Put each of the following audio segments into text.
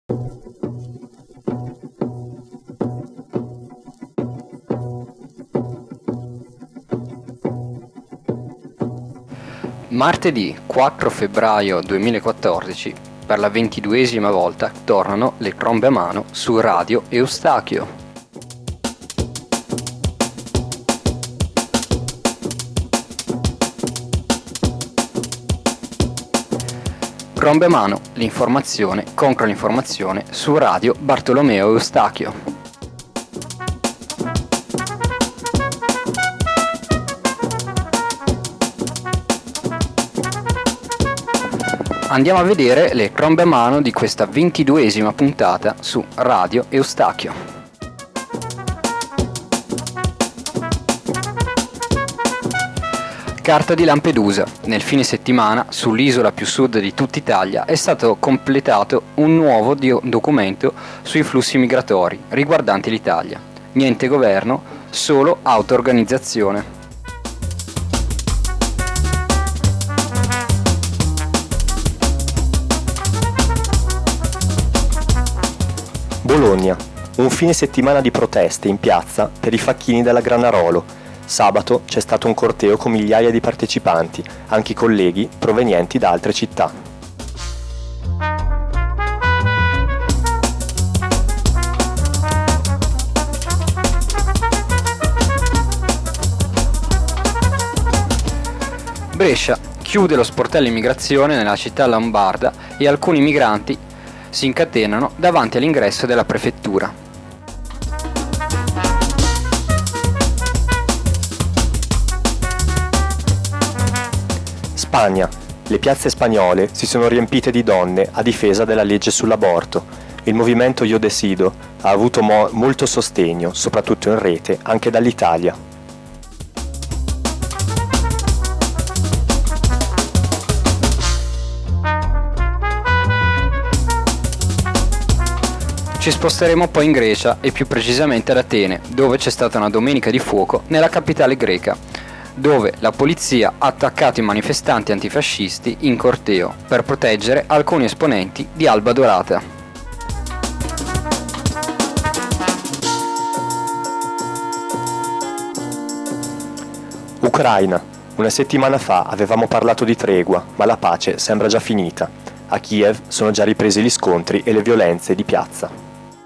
Martedì 4 febbraio 2014, per la 22esima volta, tornano le trombe a mano su Radio Eustachio. Trombe a mano, l'informazione contro l'informazione su Radio Bartolomeo Eustachio. Andiamo a vedere le trombe a mano di questa 22esima puntata su Radio Eustachio. Carta di Lampedusa. Nel fine settimana, sull'isola più sud di tutta Italia, è stato completato un nuovo documento sui flussi migratori riguardanti l'Italia. Niente governo, solo auto-organizzazione. Bologna. Un fine settimana di proteste in piazza per i facchini della Granarolo. Sabato c'è stato un corteo con migliaia di partecipanti, anche colleghi provenienti da altre città. Brescia chiude lo sportello immigrazione nella città lombarda e alcuni migranti si incatenano davanti all'ingresso della prefettura. Spagna. Le piazze spagnole si sono riempite di donne a difesa della legge sull'aborto. Il movimento Yo Decido ha avuto molto sostegno, soprattutto in rete, anche dall'Italia. Ci sposteremo poi in Grecia e più precisamente ad Atene, dove c'è stata una domenica di fuoco nella capitale greca, dove la polizia ha attaccato i manifestanti antifascisti in corteo per proteggere alcuni esponenti di Alba Dorata. Ucraina. Una settimana fa avevamo parlato di tregua, ma la pace sembra già finita. A Kiev sono già ripresi gli scontri e le violenze di piazza.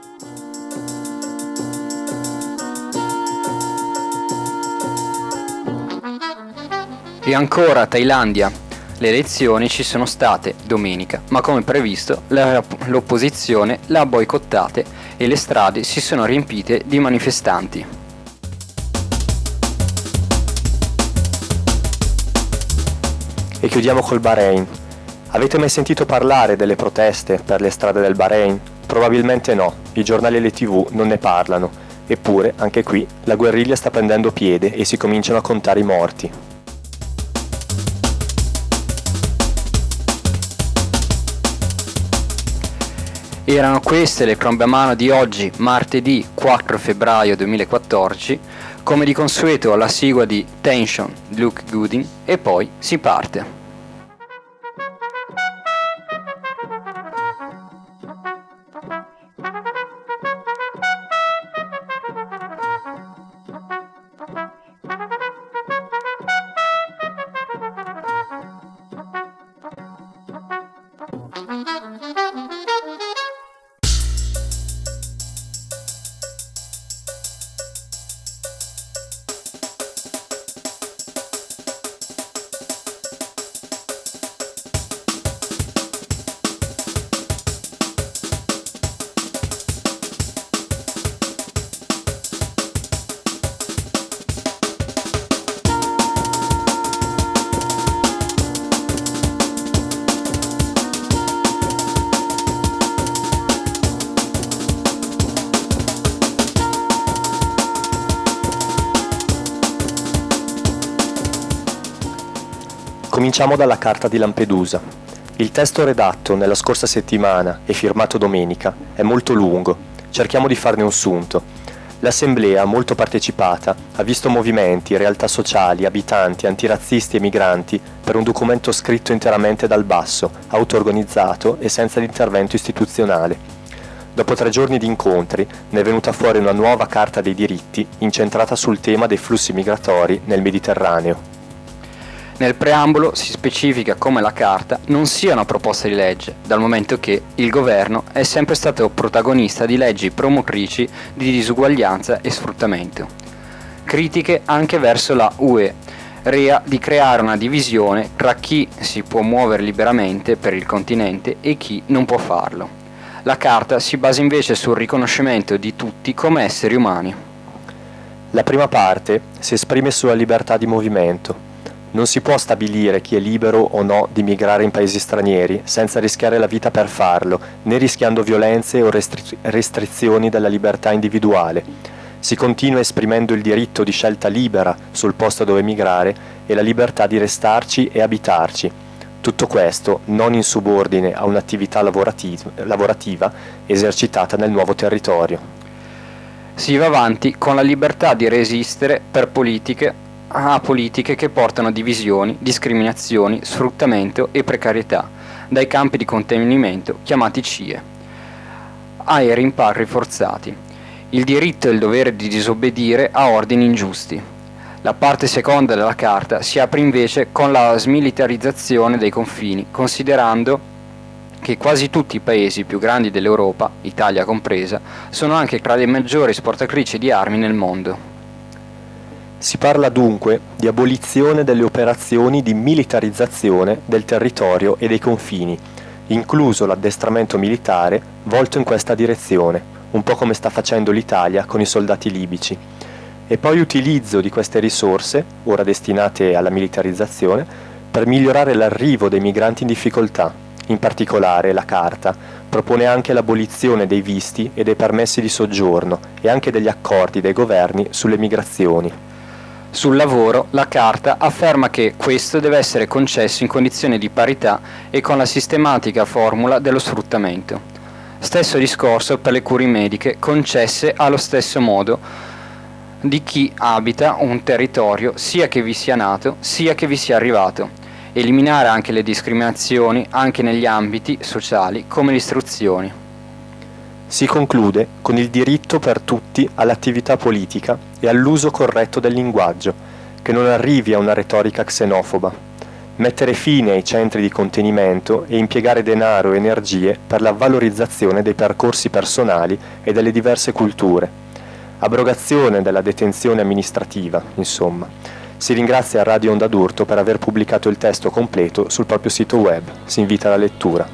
E ancora Thailandia. Le elezioni ci sono state domenica, ma come previsto l'opposizione le ha boicottate e le strade si sono riempite di manifestanti. E chiudiamo col Bahrain. Avete mai sentito parlare delle proteste per le strade del Bahrain? Probabilmente no, i giornali e le TV non ne parlano. Eppure, anche qui, la guerriglia sta prendendo piede e si cominciano a contare i morti. Erano queste le trombe a mano di oggi, martedì 4 febbraio 2014, come di consueto alla sigla di Tension di Luke Gooding e poi si parte. Cominciamo dalla Carta di Lampedusa. Il testo redatto nella scorsa settimana e firmato domenica è molto lungo, cerchiamo di farne un sunto. L'assemblea, molto partecipata, ha visto movimenti, realtà sociali, abitanti, antirazzisti e migranti per un documento scritto interamente dal basso, auto-organizzato e senza l'intervento istituzionale. Dopo 3 giorni di incontri ne è venuta fuori una nuova Carta dei diritti incentrata sul tema dei flussi migratori nel Mediterraneo. Nel preambolo si specifica come la Carta non sia una proposta di legge, dal momento che il governo è sempre stato protagonista di leggi promotrici di disuguaglianza e sfruttamento. Critiche anche verso la UE, rea di creare una divisione tra chi si può muovere liberamente per il continente e chi non può farlo. La Carta si basa invece sul riconoscimento di tutti come esseri umani. La prima parte si esprime sulla libertà di movimento. Non si può stabilire chi è libero o no di migrare in paesi stranieri senza rischiare la vita per farlo, né rischiando violenze o restrizioni della libertà individuale. Si continua esprimendo il diritto di scelta libera sul posto dove migrare e la libertà di restarci e abitarci. Tutto questo non in subordine a un'attività lavorativa esercitata nel nuovo territorio. Si va avanti con la libertà di resistere per politiche che portano a divisioni, discriminazioni, sfruttamento e precarietà, dai campi di contenimento chiamati CIE ai rimpatri forzati, il diritto e il dovere di disobbedire a ordini ingiusti. La parte seconda della Carta si apre invece con la smilitarizzazione dei confini, considerando che quasi tutti i paesi più grandi dell'Europa, Italia compresa, sono anche tra le maggiori esportatrici di armi nel mondo. Si parla dunque di abolizione delle operazioni di militarizzazione del territorio e dei confini, incluso l'addestramento militare volto in questa direzione, un po' come sta facendo l'Italia con i soldati libici, e poi utilizzo di queste risorse, ora destinate alla militarizzazione, per migliorare l'arrivo dei migranti in difficoltà. In particolare la Carta propone anche l'abolizione dei visti e dei permessi di soggiorno e anche degli accordi dei governi sulle migrazioni. Sul lavoro, la Carta afferma che questo deve essere concesso in condizioni di parità e con la sistematica formula dello sfruttamento. Stesso discorso per le cure mediche concesse allo stesso modo di chi abita un territorio sia che vi sia nato sia che vi sia arrivato. Eliminare anche le discriminazioni anche negli ambiti sociali come l'istruzione. Si conclude con il diritto per tutti all'attività politica e all'uso corretto del linguaggio, che non arrivi a una retorica xenofoba. Mettere fine ai centri di contenimento e impiegare denaro e energie per la valorizzazione dei percorsi personali e delle diverse culture. Abrogazione della detenzione amministrativa, insomma. Si ringrazia Radio Onda d'Urto per aver pubblicato il testo completo sul proprio sito web. Si invita alla lettura.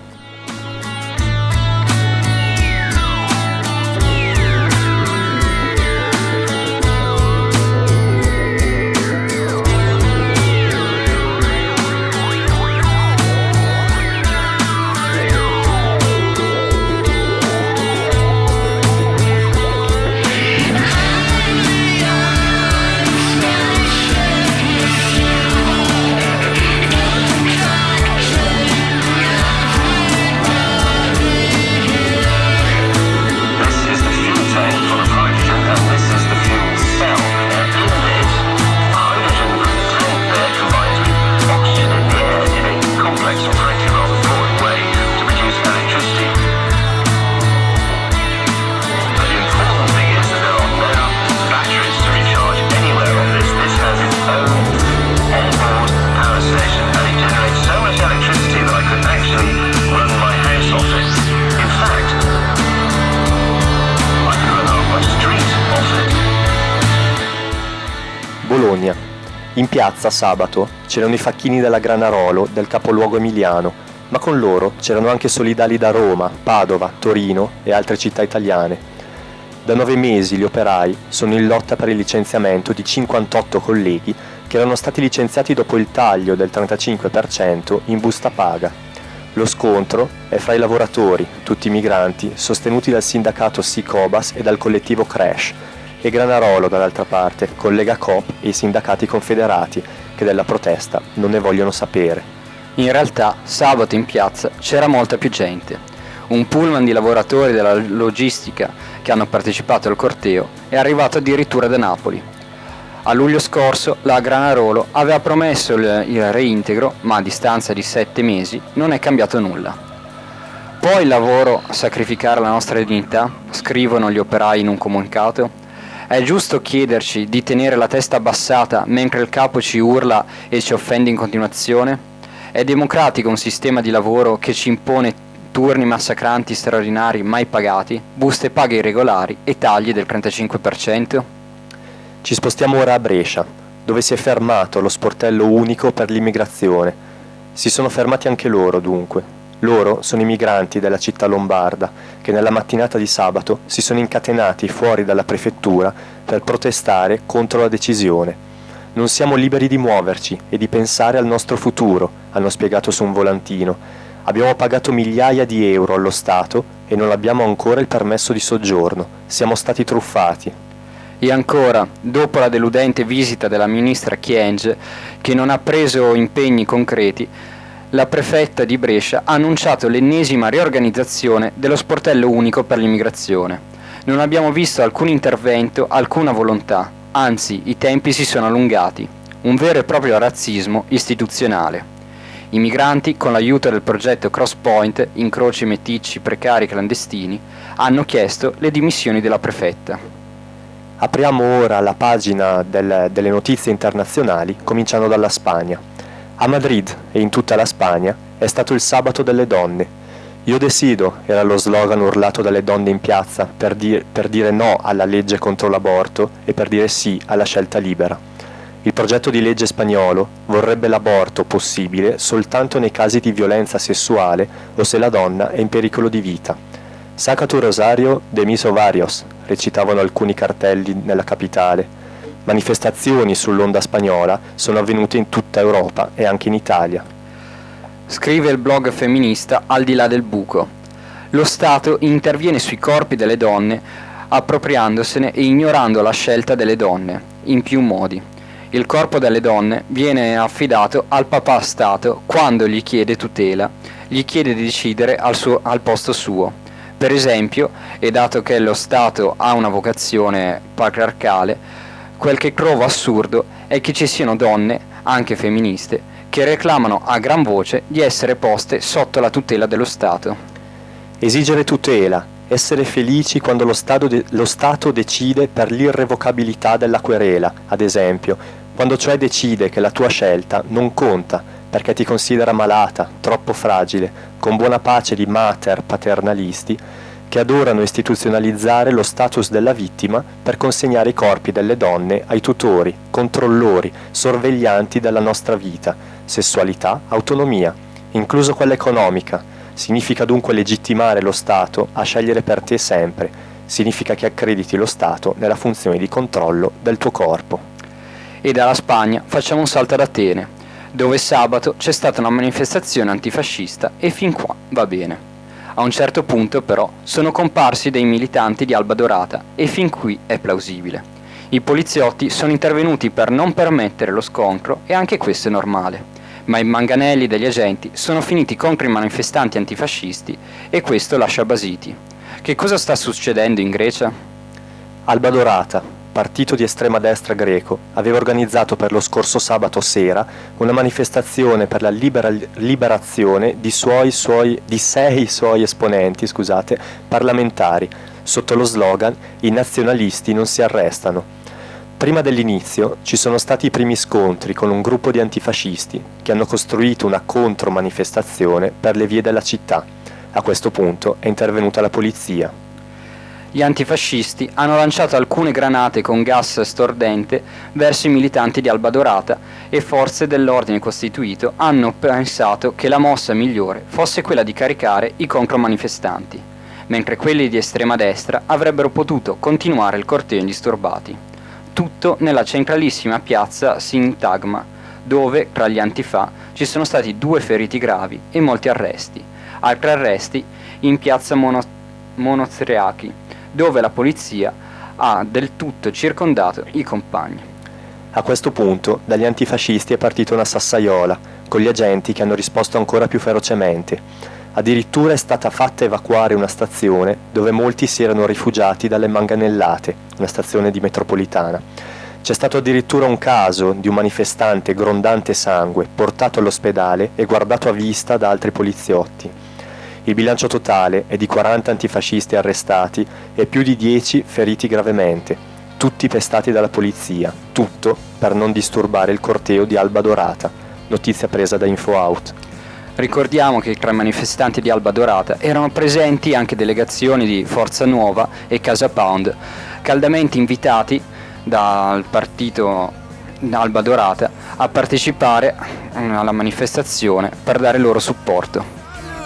Bologna. In piazza sabato c'erano i facchini della Granarolo del capoluogo emiliano, ma con loro c'erano anche solidali da Roma, Padova, Torino e altre città italiane. Da 9 mesi gli operai sono in lotta per il licenziamento di 58 colleghi che erano stati licenziati dopo il taglio del 35% in busta paga. Lo scontro è fra i lavoratori, tutti migranti, sostenuti dal sindacato Sicobas e dal collettivo Crash, e Granarolo dall'altra parte, con Lega Coop e i sindacati confederati, che della protesta non ne vogliono sapere. In realtà, sabato in piazza c'era molta più gente. Un pullman di lavoratori della logistica che hanno partecipato al corteo è arrivato addirittura da Napoli. A luglio scorso la Granarolo aveva promesso il reintegro, ma a distanza di 7 mesi non è cambiato nulla. Può il lavoro sacrificare la nostra dignità? Scrivono gli operai in un comunicato. È giusto chiederci di tenere la testa abbassata mentre il capo ci urla e ci offende in continuazione? È democratico un sistema di lavoro che ci impone turni massacranti straordinari mai pagati, buste paghe irregolari e tagli del 35%? Ci spostiamo ora a Brescia, dove si è fermato lo sportello unico per l'immigrazione. Si sono fermati anche loro, dunque. Loro sono i migranti della città lombarda che nella mattinata di sabato si sono incatenati fuori dalla prefettura per protestare contro la decisione. Non siamo liberi di muoverci e di pensare al nostro futuro, hanno spiegato su un volantino. Abbiamo pagato migliaia di euro allo Stato e non abbiamo ancora il permesso di soggiorno. Siamo stati truffati. E ancora, dopo la deludente visita della ministra Kyenge, che non ha preso impegni concreti, la prefetta di Brescia ha annunciato l'ennesima riorganizzazione dello sportello unico per l'immigrazione. Non abbiamo visto alcun intervento, alcuna volontà, anzi i tempi si sono allungati, un vero e proprio razzismo istituzionale. I migranti, con l'aiuto del progetto Crosspoint, incroci meticci, precari, clandestini, hanno chiesto le dimissioni della prefetta. Apriamo ora la pagina delle notizie internazionali, cominciando dalla Spagna. A Madrid e in tutta la Spagna è stato il sabato delle donne. Io decido era lo slogan urlato dalle donne in piazza per dire no alla legge contro l'aborto e per dire sì alla scelta libera. Il progetto di legge spagnolo vorrebbe l'aborto possibile soltanto nei casi di violenza sessuale o se la donna è in pericolo di vita. Saca tu Rosario de mis ovarios, recitavano alcuni cartelli nella capitale. Manifestazioni sull'onda spagnola sono avvenute in tutta Europa e anche in Italia. Scrive il blog femminista Al di là del buco. Lo Stato interviene sui corpi delle donne appropriandosene e ignorando la scelta delle donne, in più modi. Il corpo delle donne viene affidato al papà Stato quando gli chiede tutela, gli chiede di decidere al posto suo. Per esempio, e dato che lo Stato ha una vocazione patriarcale, quel che trovo assurdo è che ci siano donne, anche femministe, che reclamano a gran voce di essere poste sotto la tutela dello Stato. Esigere tutela, essere felici quando lo Stato decide per l'irrevocabilità della querela, ad esempio, quando cioè decide che la tua scelta non conta perché ti considera malata, troppo fragile, con buona pace di mater paternalisti che adorano istituzionalizzare lo status della vittima per consegnare i corpi delle donne ai tutori, controllori, sorveglianti della nostra vita, sessualità, autonomia, incluso quella economica. Significa dunque legittimare lo Stato a scegliere per te sempre. Significa che accrediti lo Stato nella funzione di controllo del tuo corpo. E dalla Spagna facciamo un salto ad Atene, dove sabato c'è stata una manifestazione antifascista e fin qua va bene. A un certo punto però sono comparsi dei militanti di Alba Dorata e fin qui è plausibile. I poliziotti sono intervenuti per non permettere lo scontro e anche questo è normale, ma i manganelli degli agenti sono finiti contro i manifestanti antifascisti e questo lascia basiti. Che cosa sta succedendo in Grecia? Alba Dorata, partito di estrema destra greco, aveva organizzato per lo scorso sabato sera una manifestazione per la liberazione di sei suoi esponenti, parlamentari, sotto lo slogan «I nazionalisti non si arrestano». Prima dell'inizio ci sono stati i primi scontri con un gruppo di antifascisti che hanno costruito una contromanifestazione per le vie della città. A questo punto è intervenuta la polizia. Gli antifascisti hanno lanciato alcune granate con gas stordente verso i militanti di Alba Dorata e forze dell'ordine costituito hanno pensato che la mossa migliore fosse quella di caricare i contromanifestanti, mentre quelli di estrema destra avrebbero potuto continuare il corteo indisturbati. Tutto nella centralissima piazza Sintagma, dove, tra gli antifa, ci sono stati 2 feriti gravi e molti arresti. Altri arresti in piazza Monozreaki, dove la polizia ha del tutto circondato i compagni. A questo punto dagli antifascisti è partita una sassaiola, con gli agenti che hanno risposto ancora più ferocemente. Addirittura è stata fatta evacuare una stazione dove molti si erano rifugiati dalle manganellate, una stazione di metropolitana. C'è stato addirittura un caso di un manifestante grondante sangue portato all'ospedale e guardato a vista da altri poliziotti. Il bilancio totale è di 40 antifascisti arrestati e più di 10 feriti gravemente, tutti pestati dalla polizia, tutto per non disturbare il corteo di Alba Dorata. Notizia presa da InfoOut. Ricordiamo che tra i manifestanti di Alba Dorata erano presenti anche delegazioni di Forza Nuova e Casa Pound, caldamente invitati dal partito Alba Dorata a partecipare alla manifestazione per dare loro supporto.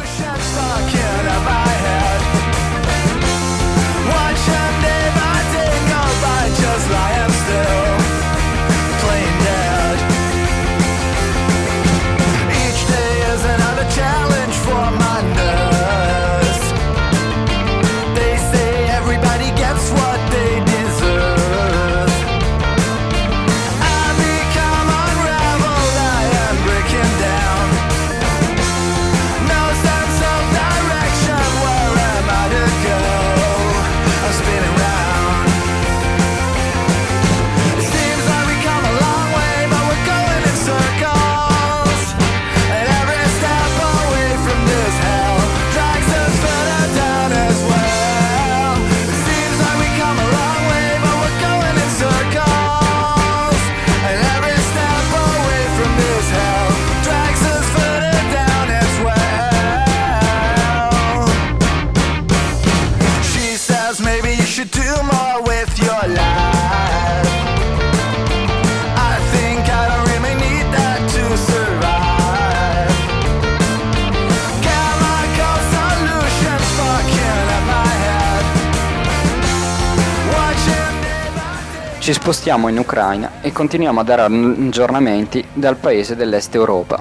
Ci spostiamo in Ucraina e continuiamo a dare aggiornamenti dal paese dell'Est Europa.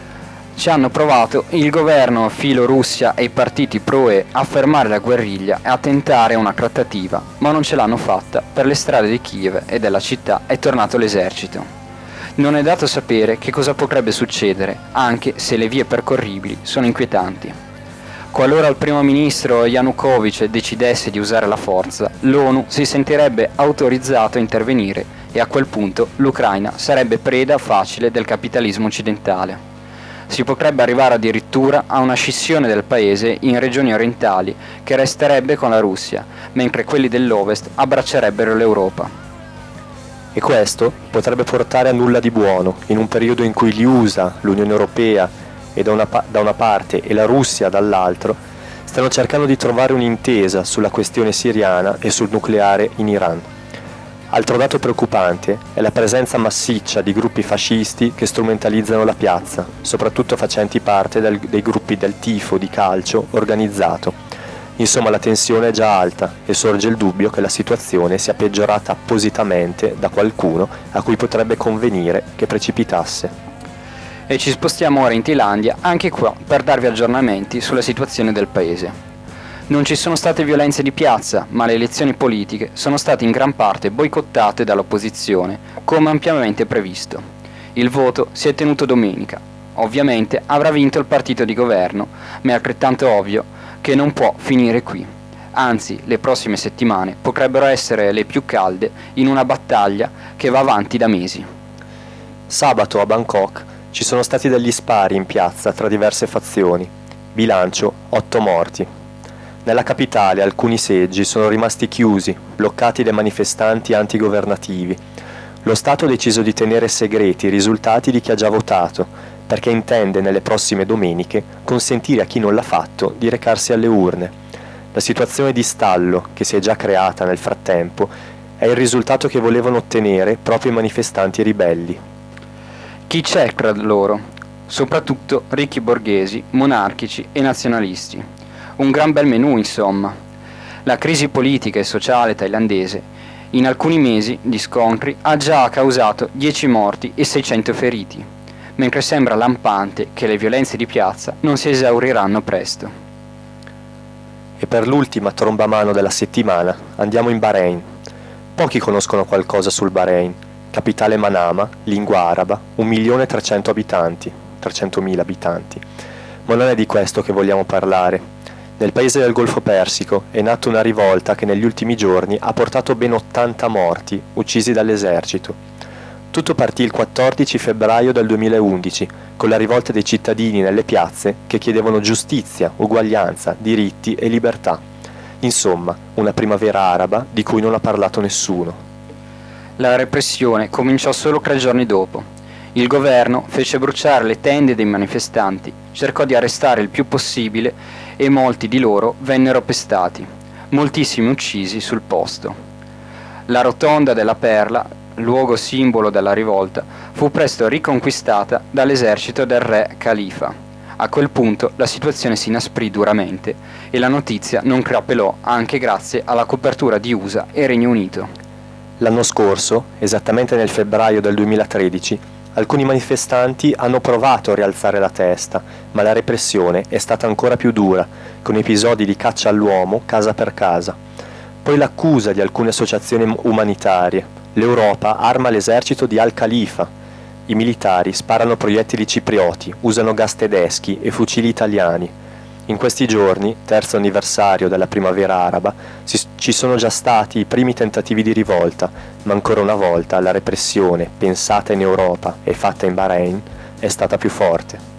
Ci hanno provato il governo filo-Russia e i partiti pro-UE a fermare la guerriglia e a tentare una trattativa, ma non ce l'hanno fatta. Per le strade di Kiev e della città è tornato l'esercito. Non è dato sapere che cosa potrebbe succedere, anche se le vie percorribili sono inquietanti. Qualora il primo ministro Yanukovych decidesse di usare la forza, l'ONU si sentirebbe autorizzato a intervenire e a quel punto l'Ucraina sarebbe preda facile del capitalismo occidentale. Si potrebbe arrivare addirittura a una scissione del paese in regioni orientali che resterebbe con la Russia, mentre quelli dell'Ovest abbraccerebbero l'Europa. E questo potrebbe portare a nulla di buono, in un periodo in cui gli USA, l'Unione Europea e da una parte e la Russia dall'altro stanno cercando di trovare un'intesa sulla questione siriana e sul nucleare in Iran. Altro dato preoccupante è la presenza massiccia di gruppi fascisti che strumentalizzano la piazza, soprattutto facenti parte dei gruppi del tifo di calcio organizzato. Insomma, la tensione è già alta e sorge il dubbio che la situazione sia peggiorata appositamente da qualcuno a cui potrebbe convenire che precipitasse. E ci spostiamo ora in Thailandia, anche qua per darvi aggiornamenti sulla situazione del paese. Non ci sono state violenze di piazza, ma le elezioni politiche sono state in gran parte boicottate dall'opposizione, come ampiamente previsto. Il voto si è tenuto domenica. Ovviamente avrà vinto il partito di governo, ma è altrettanto ovvio che non può finire qui. Anzi, le prossime settimane potrebbero essere le più calde in una battaglia che va avanti da mesi. Sabato a Bangkok ci sono stati degli spari in piazza tra diverse fazioni. Bilancio 8 morti. Nella capitale alcuni seggi sono rimasti chiusi, bloccati dai manifestanti antigovernativi. Lo Stato ha deciso di tenere segreti i risultati di chi ha già votato, perché intende nelle prossime domeniche consentire a chi non l'ha fatto di recarsi alle urne. La situazione di stallo, che si è già creata nel frattempo, è il risultato che volevano ottenere proprio i manifestanti ribelli. Chi c'è tra loro? Soprattutto ricchi borghesi, monarchici e nazionalisti. Un gran bel menù, insomma. La crisi politica e sociale thailandese, in alcuni mesi di scontri, ha già causato 10 morti e 600 feriti, mentre sembra lampante che le violenze di piazza non si esauriranno presto. E per l'ultima trombamano della settimana andiamo in Bahrain. Pochi conoscono qualcosa sul Bahrain. Capitale Manama, lingua araba, 1.300.000 abitanti, 300.000 abitanti. Ma non è di questo che vogliamo parlare. Nel paese del Golfo Persico è nata una rivolta che negli ultimi giorni ha portato ben 80 morti, uccisi dall'esercito. Tutto partì il 14 febbraio del 2011, con la rivolta dei cittadini nelle piazze che chiedevano giustizia, uguaglianza, diritti e libertà. Insomma, una primavera araba di cui non ha parlato nessuno. La repressione cominciò solo 3 giorni dopo. Il governo fece bruciare le tende dei manifestanti, cercò di arrestare il più possibile e molti di loro vennero pestati, moltissimi uccisi sul posto. La rotonda della Perla, luogo simbolo della rivolta, fu presto riconquistata dall'esercito del re Khalifa. A quel punto la situazione si inasprì duramente e la notizia non crapelò anche grazie alla copertura di USA e Regno Unito. L'anno scorso, esattamente nel febbraio del 2013, alcuni manifestanti hanno provato a rialzare la testa, ma la repressione è stata ancora più dura, con episodi di caccia all'uomo casa per casa. Poi l'accusa di alcune associazioni umanitarie. L'Europa arma l'esercito di Al-Khalifa. I militari sparano proiettili ciprioti, usano gas tedeschi e fucili italiani. In questi giorni, terzo anniversario della primavera araba, ci sono già stati i primi tentativi di rivolta, ma ancora una volta la repressione, pensata in Europa e fatta in Bahrain, è stata più forte.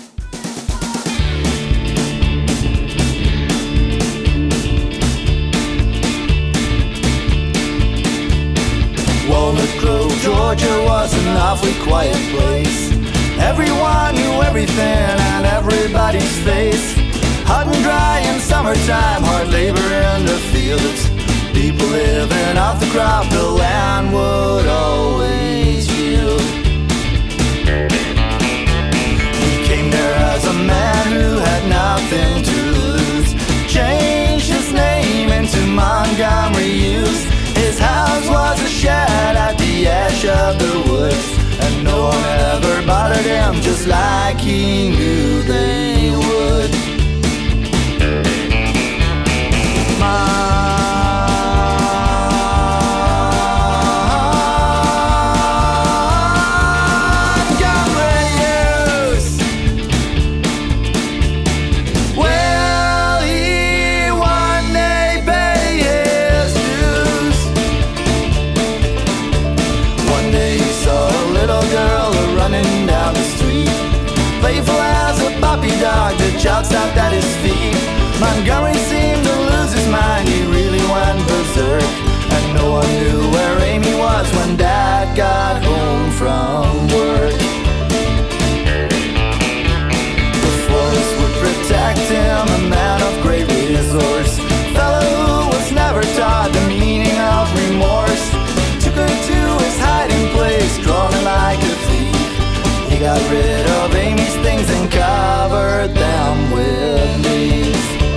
Walnut Grove, Georgia was an awfully quiet place. Everyone knew everything and everybody's face. Hot and dry in summertime, hard labor in the fields. People living off the crop the land would always yield. He came there as a man who had nothing to lose. Changed his name into Montgomery Hughes. His house was a shed at the edge of the woods, and no one ever bothered him just like he knew they would. Dog that jogs out at his feet. Montgomery seemed to lose his mind, he really went berserk. And no one knew where Amy was when Dad got home from work. The forest would protect him, a man of great resource. Fellow who was never taught the meaning of remorse. Took her to his hiding place, crawling like a thief. He got rid of Amy's things and covered them with leaves.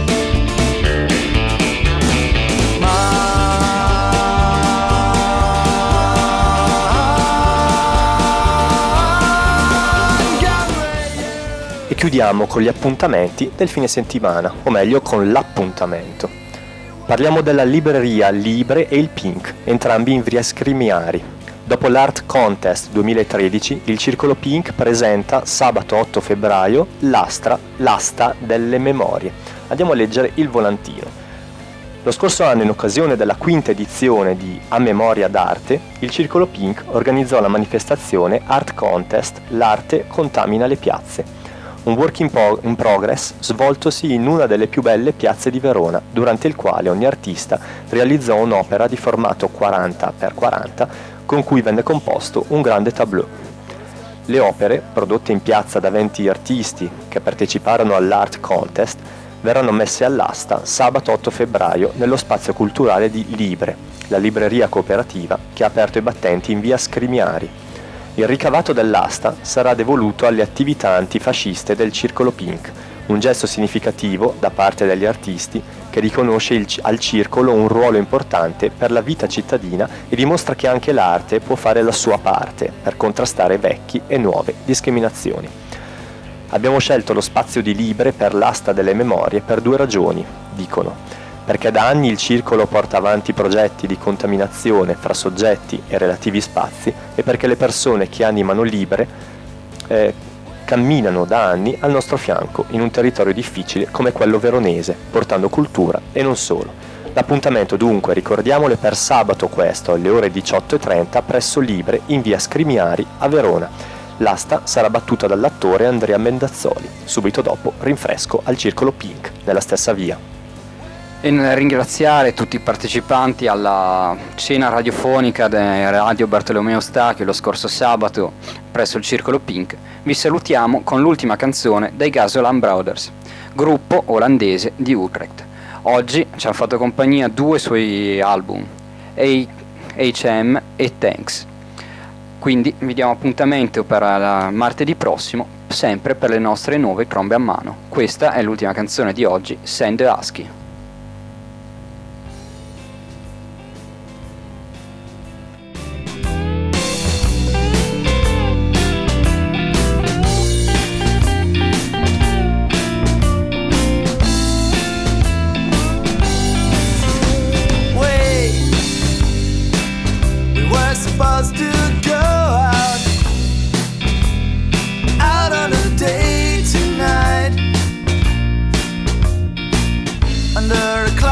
E chiudiamo con gli appuntamenti del fine settimana, o meglio con l'appuntamento. Parliamo della libreria Libre e il Pink, entrambi in via Scrimiari. Dopo l'Art Contest 2013, il Circolo Pink presenta sabato 8 febbraio l'asta delle memorie. Andiamo a leggere il volantino. Lo scorso anno, in occasione della quinta edizione di A Memoria d'Arte, il Circolo Pink organizzò la manifestazione Art Contest L'arte contamina le piazze. Un work in progress svoltosi in una delle più belle piazze di Verona, durante il quale ogni artista realizzò un'opera di formato 40x40 con cui venne composto un grande tableau. Le opere, prodotte in piazza da 20 artisti che parteciparono all'Art Contest, verranno messe all'asta sabato 8 febbraio nello spazio culturale di Libre, la libreria cooperativa che ha aperto i battenti in via Scrimiari. Il ricavato dell'asta sarà devoluto alle attività antifasciste del Circolo Pink, un gesto significativo da parte degli artisti che riconosce al circolo un ruolo importante per la vita cittadina e dimostra che anche l'arte può fare la sua parte per contrastare vecchie e nuove discriminazioni. Abbiamo scelto lo spazio di Libre per l'asta delle memorie per 2 ragioni, dicono. Perché da anni il circolo porta avanti progetti di contaminazione fra soggetti e relativi spazi e perché le persone che animano Libre camminano da anni al nostro fianco in un territorio difficile come quello veronese, portando cultura e non solo. L'appuntamento dunque, ricordiamolo, è per sabato questo, alle ore 18:30 presso Libre in via Scrimiari a Verona. L'asta sarà battuta dall'attore Andrea Mendazzoli. Subito dopo rinfresco al Circolo Pink, nella stessa via. E nel ringraziare tutti i partecipanti alla cena radiofonica del Radio Bartolomeo Stachio lo scorso sabato presso il Circolo Pink, vi salutiamo con l'ultima canzone dei Gasoline Brothers, gruppo olandese di Utrecht. Oggi ci hanno fatto compagnia 2 suoi album, H.M. e Thanks. Quindi vi diamo appuntamento per martedì prossimo, sempre per le nostre nuove trombe a mano. Questa è l'ultima canzone di oggi, Send the Husky. Supposed to go out on a date tonight under a